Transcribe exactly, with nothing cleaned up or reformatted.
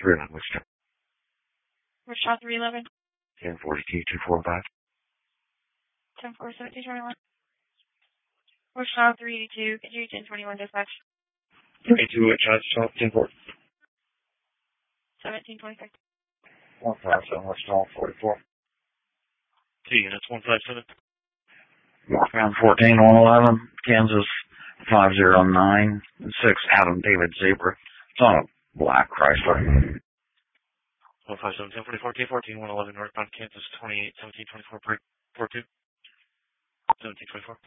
three eleven, Wichita. Wichita three eleven. ten forty-two, two forty-five. ten four seventeen twenty-one. Wichita three eighty-two, could you ten twenty-one dispatch? three eighty-two, Wichita, ten forty. seventeen twenty-six. one five seven, Wichita, forty-four. Two units, one five seven. Northbound fourteen, one eleven, Kansas, five zero nine six, Adam David Zebra. It's on a black Chrysler. one five seven, ten forty-four, T fourteen, one eleven, northbound Kansas, twenty-eight, seventeen twenty-four, break, four two. seventeen twenty-four.